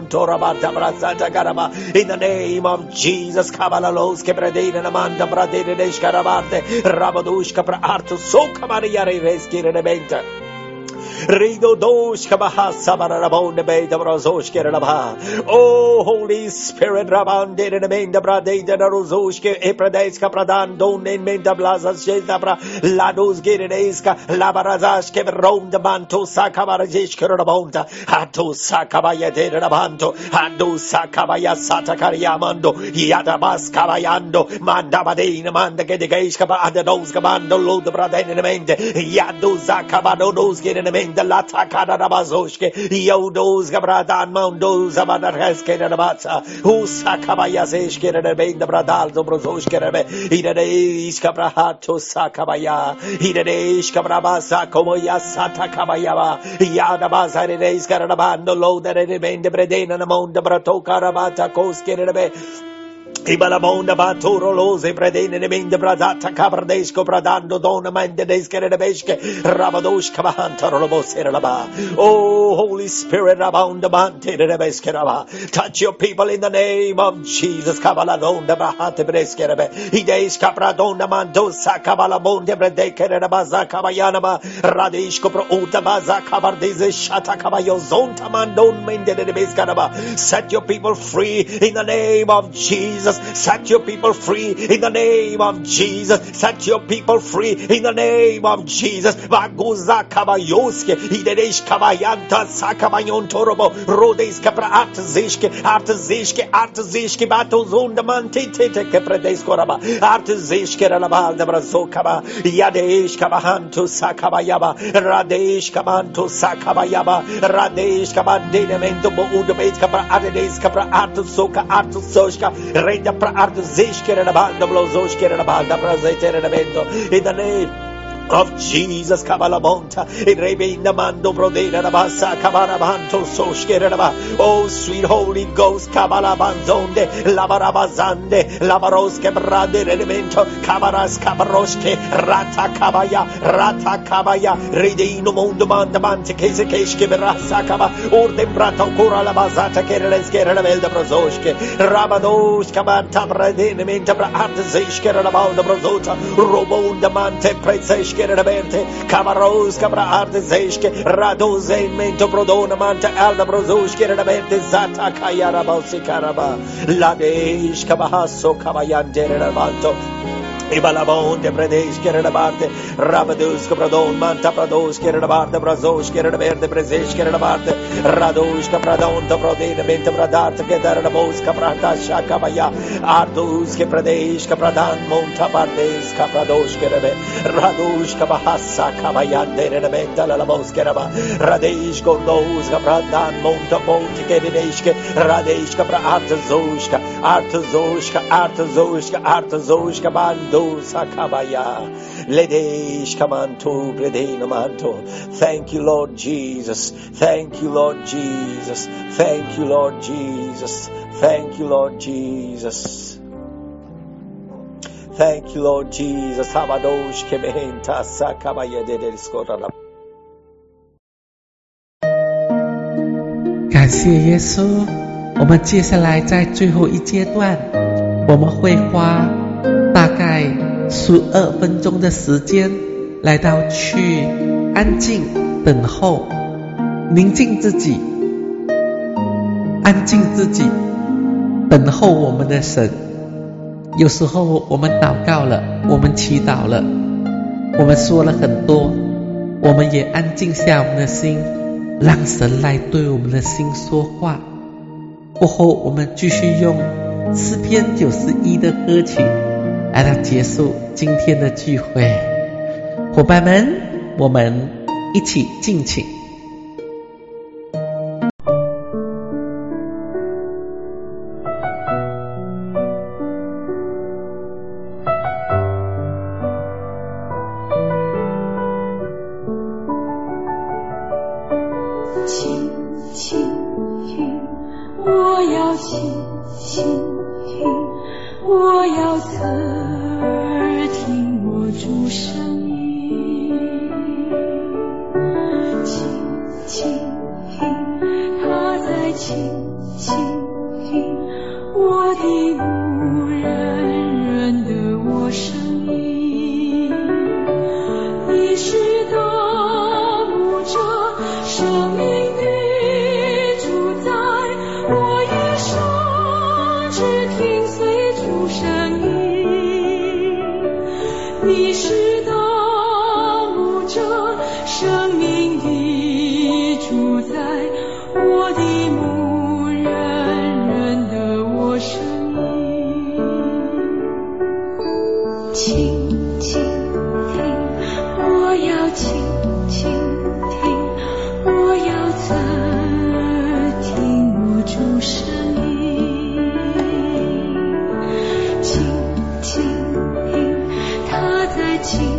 the name of Jesus, Kabalalos, Kebradin, and Amanda Bradin, Escarabate, Rabadushka, Arto, Sokamaria, Reski, Rido dosh kabahasa barabon de be de rozoshke raba. Oh Holy Spirit, Raban de menda brade de rozoshke epradeska pradan don in menda blazas jedabra lados geredeska labarazashke rom de manto sakabarajeshke rabonta hato sakabaya de rabanto hando sakabaya satakariamando yadabas kabayando mandabadina manda gedegeshka ba ados kabando lo de brade de mende yado zakabado dos gerene the Lata Kadarabazoshke, Yodos Gabradan Mondo Zabadareske Rabatsa, who Sakabayazeshke and the Bradal Dobrozoshke, Hidadesh Kabrahato Sakabaya, Hidadesh Kabrabasa, Komoya Satakabayava, Yadabazades Karabando, low that it remained the Bredena and among the Brato Karabata Koske. Ibalabonda Baturo Lose Bredene Mende Bradata Cabardesco Bradando Dona Mandesca Rebesque Rabadosh Kabahanta Roboseraba. Oh Holy Spirit Rabonda Mante Rebeskeraba. Touch your people in the name of Jesus. Kabaladonda Bahate Breskerebe. Hides Capradonda Mandosa Kabalabonde Bredeke Rabaza Kabayanaba Radishko Pro Utabaza Kabardeze Shata Kabayo Zonta Mandon Mende Rebeskaraba. Set your people free in the name of Jesus. Jesus. Set your people free in the name of Jesus. Set your people free in the name of Jesus. Vaguza kabayoske ideresh kabayanta sakabayon torobo rodes kapra artzishke batozunda mantite kepredesko artizishke ralabal de brazokaba yadesh kabahanto sakabayaba radesh kamanto sakabayaba radesh kabandemento boudebes kapra adedes kapra artusoka artusoshka reda pra artizishke ralabal blozoshke ralabal brazeterebento in the name of Jesus. Kabalamonta Rebe Namando Brodera Rabasa Kabarabanto Soshkeraba. Oh sweet Holy Ghost Kabalabanzonde Labarabazande Labaros Kebrade Redemento Kabaras Kabaroske Rata Kabaya Redino Mondo Mandamante Kesekesh Berasa Kaba Urdem Brato Kura Labazata Kereles Kerabelda Brozoske Rabados Kabanta Bradenementa Artezeshke Rabalda Brozota Robonda Mante Presesh Camaros Cabra Artezeshke Radoze Mento Brodona Manta Alda Brozoshke Rabente Zata Kayara Balsikaraba Ladesh Kabahaso Kabayante Rabanto Ibalabon de Pradesh Kerabarte Rabadus Kabradon Manta Prados Kerabarte Brazos Keraberte Prezesh Kerabarte Radosh Kabradon to Prodena Menta Pradart Kedarabos Kaprata Shakabaya Ardus Kepradesh Kapradan Monta Pardes Kapradosh Kerabe Radosh Kabahasa Kabayan de Rementa Labos Keraba Radesh Gordos Kapradan Monta Monte Kedeshke Radesh Kapra Artazoshka Bando Sakabaya Ledesh Kamanto Bredeno Manto. Thank you, Lord Jesus. Thank you, Lord Jesus. Thank you, Lord Jesus. Thank you, Lord Jesus. Thank you, Lord Jesus. Habadosh Kebehenta Sakabaya Dedeskora. 感谢耶稣，我们接下来在最后一阶段，我们会花大概12分钟的时间来到去安静等候，宁静自己，安静自己，等候我们的神。有时候我们祷告了，我们祈祷了，我们说了很多，我们也安静下我们的心，让神来对我们的心说话。过后我们继续用诗篇91的歌曲来到结束今天的聚会。伙伴们，我们一起敬请。 倾听，我要倾听，我要侧耳听我主声音，倾听，他在倾听我的牧人认得我声音，你是大牧者，生命你是大牧者，生命的主宰，我的牧人认得我声音，倾听，我要倾听，我要侧耳听我主声音，倾听他在倾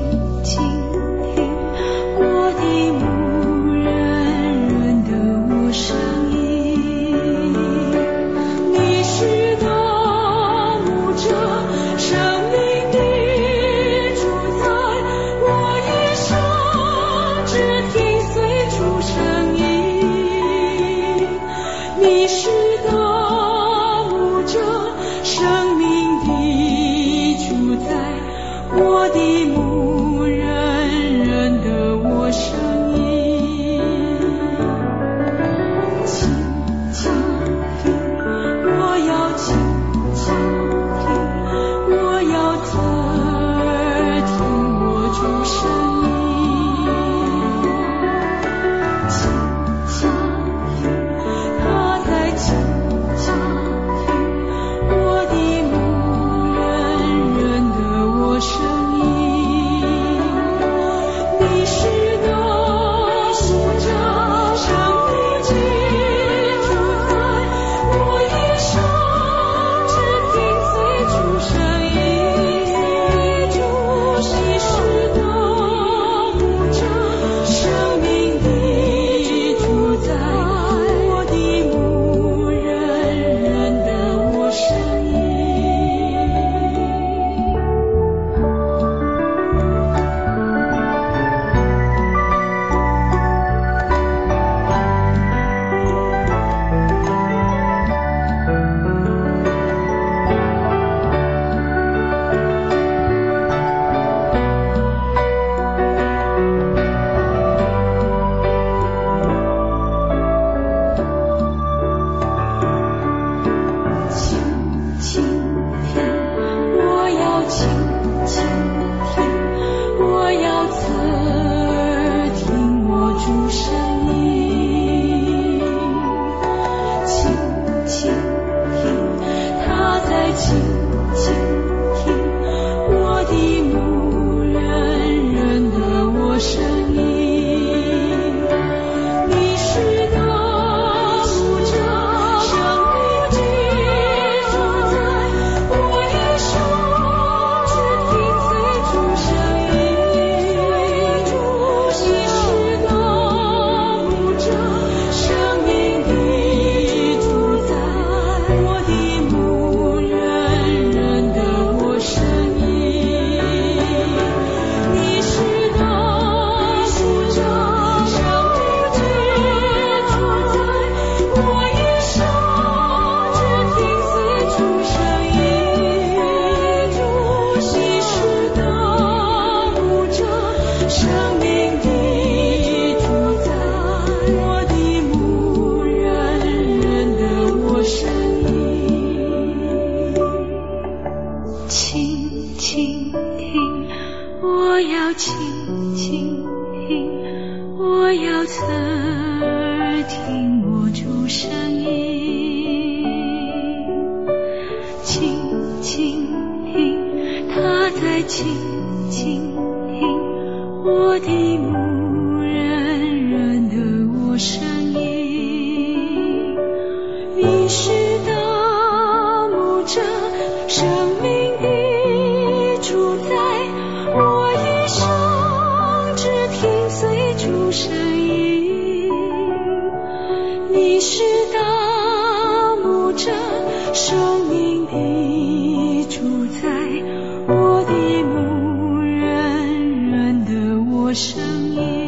倾听我的牧人人的我声音，你是的牧者，生命居住在我一生，只听随主声音，你是的牧者，生命地住在我的牧人人的我声音，你是的牧者，生命居住在我一生，只听随主声音，你是的牧者，生命地住在我的牧人人的我声音，倾听，我要倾听，我要侧耳听我主声音，倾听，他在倾听我的牧人人的我声音，你是的牧者，生命地住在我一生，只听随主声音，你是的牧者，生命地住在我的牧人人的我声音。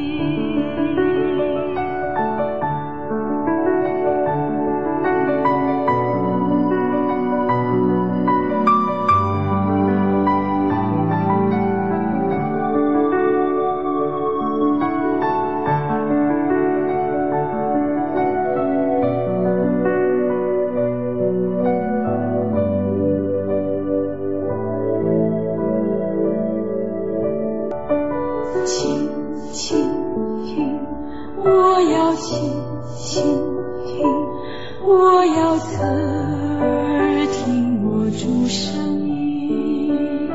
倾听，我要倾听，我要侧耳听我主声音，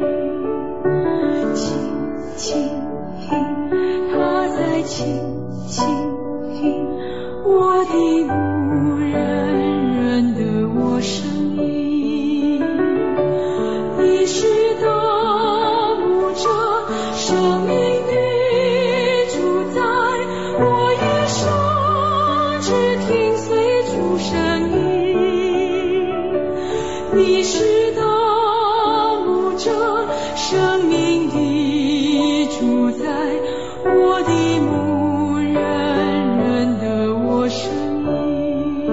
倾听，他在倾听我的牧人人的我声音，你是的牧者，生命地住在我一生，只听随主声音，你是的牧者，生命地住在我的牧人人的我声音，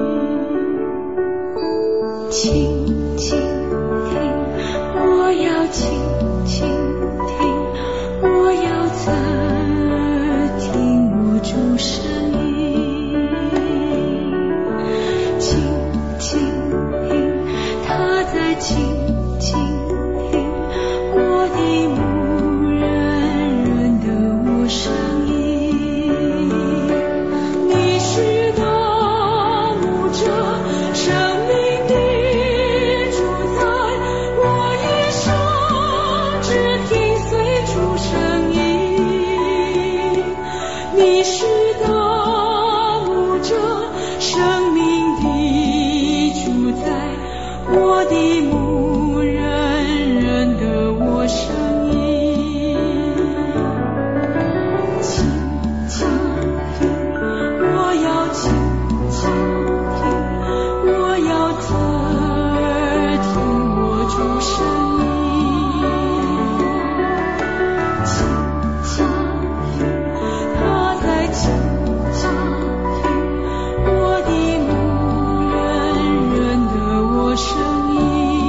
倾听，我要倾听，我要侧耳听我主声音，倾听，他在倾听我的牧人人的我声音，你是的牧者，生命地住在我一生，只听随主声音，你是的牧者，生命地住在我的牧人人的我声音，倾听，我要倾听，我要侧耳听我主声音，倾听，他在倾听我的牧人人的我声音。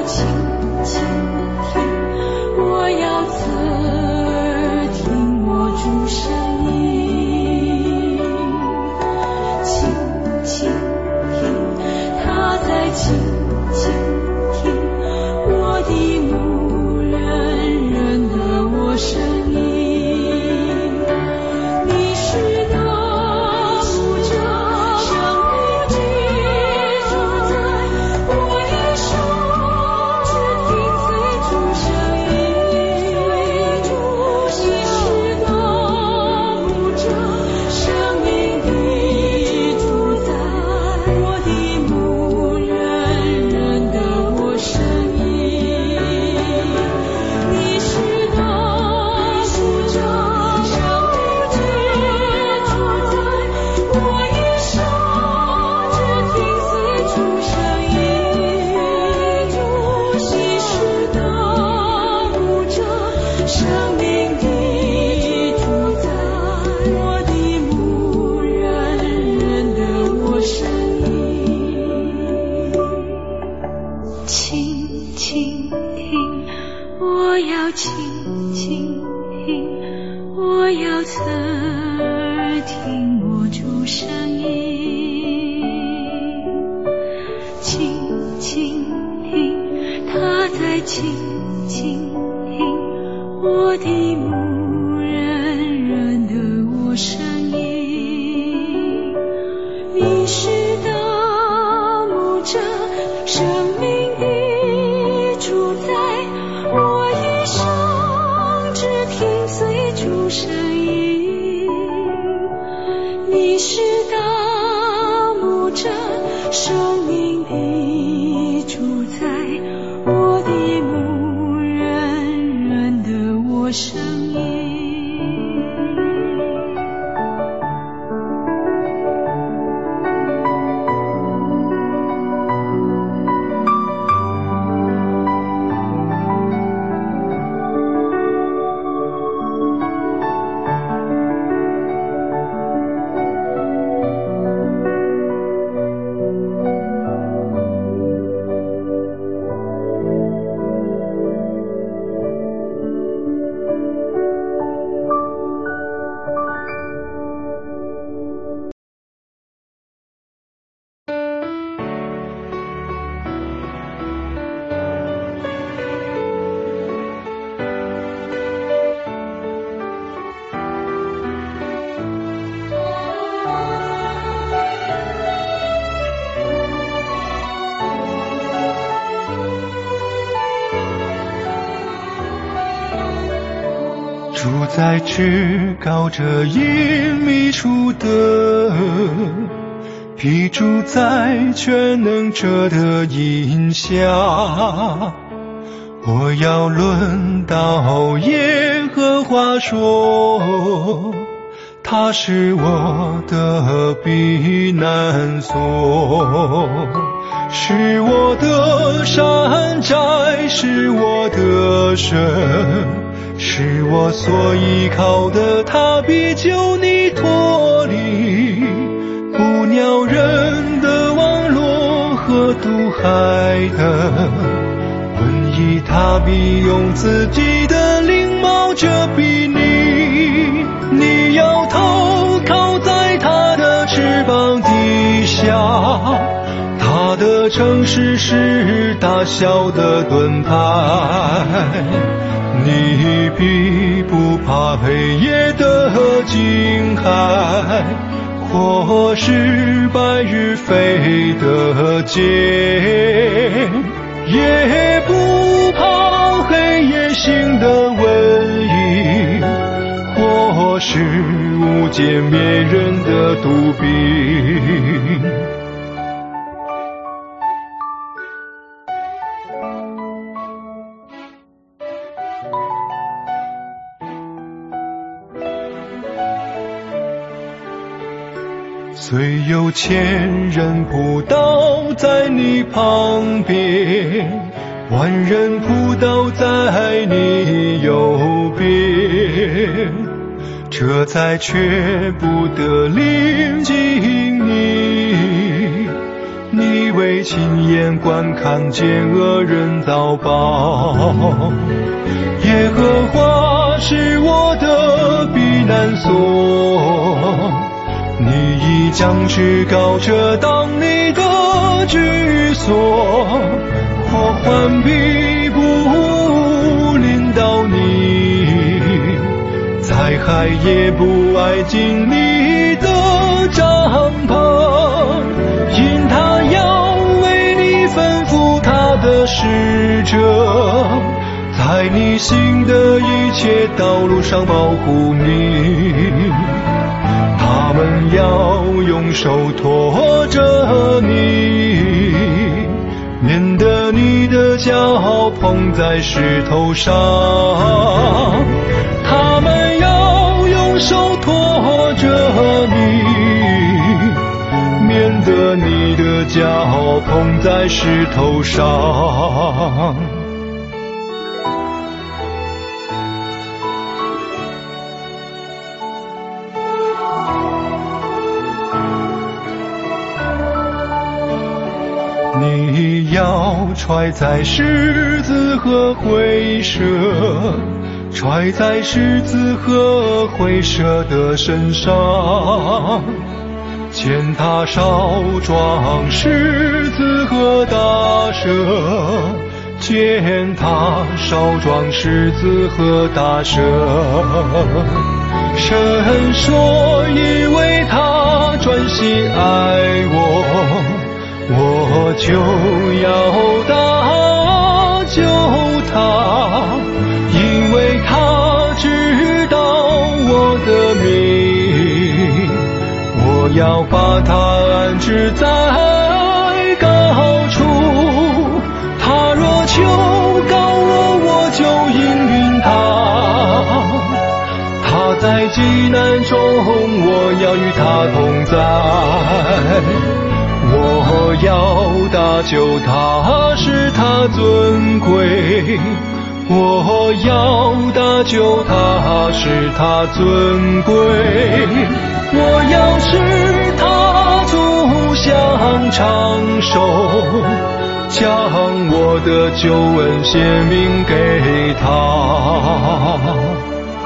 住在至高者隐秘处的，必住在全能者的荫下。我要论到耶和华说，他是我的避难所，是我的山寨，是我的神，是我所依靠的，他必救你脱离捕鸟人的网罗和毒害的瘟疫，他必用自己的翎毛遮蔽你，你要投靠在他的翅膀底下，他的城市是大小的盾牌，你必不怕黑夜的惊骇，或是白日飞的箭，也不怕黑夜行的瘟疫，或是无间灭人的毒病。虽有千人扑倒在你旁边，万人扑倒在你右边，这灾却不得临近你，你未亲眼观看见恶人遭报。耶和华是我的避难所，你已将至高者当你的居所，祸患必不临到你，灾害也不挨近你的帐篷，因他要为你吩咐他的使者，在你行的一切道路上保护你，他们要用手托着你，免得你的脚碰在石头上，他们要用手托着你，免得你的脚碰在石头上。你要揣在狮子和灰蛇，揣在狮子和灰蛇的身上，践踏少壮狮子和大蛇，践踏少壮狮子和大蛇。神说因为他专心爱我就要搭救他，因为他知道我的名，我要把他安置在高处，他若求告我就应允他，他在急难中我要与他同在，我要搭救他，使他尊贵，我要搭救他，使他尊贵，我要使他足享长寿，将我的救恩显明给他。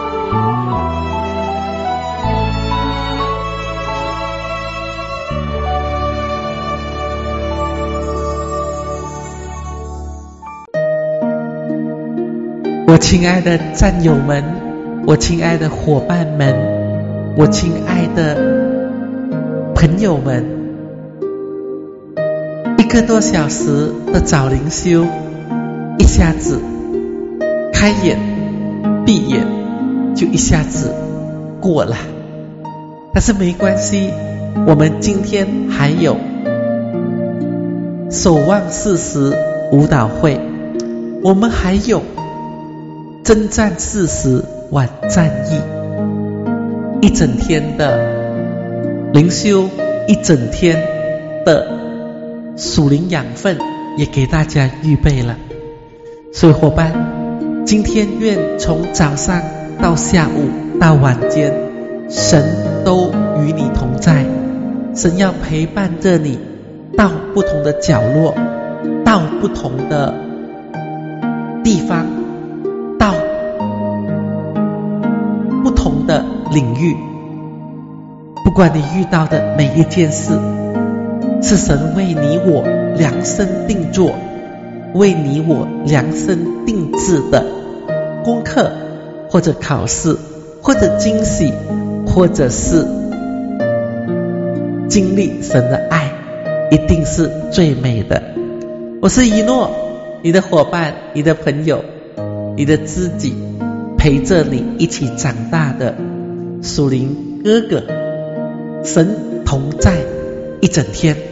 我亲爱的战友们，我亲爱的伙伴们，我亲爱的朋友们，1个多小时的早灵修，一下子开眼闭眼就一下子过了，但是没关系，我们今天还有守望40舞蹈会，我们还有征战40晚战役，一整天的灵修，一整天的属灵养分也给大家预备了。所以伙伴，今天愿从早上到下午到晚间，神都与你同在，神要陪伴着你到不同的角落，到不同的地方，到不同的领域，不管你遇到的每一件事，是神为你我量身定做，为你我量身定制的功课，或者考试，或者惊喜，或者是经历神的爱，一定是最美的。我是一诺，你的伙伴，你的朋友，你的知己，陪着你一起长大的属灵哥哥。神同在一整天。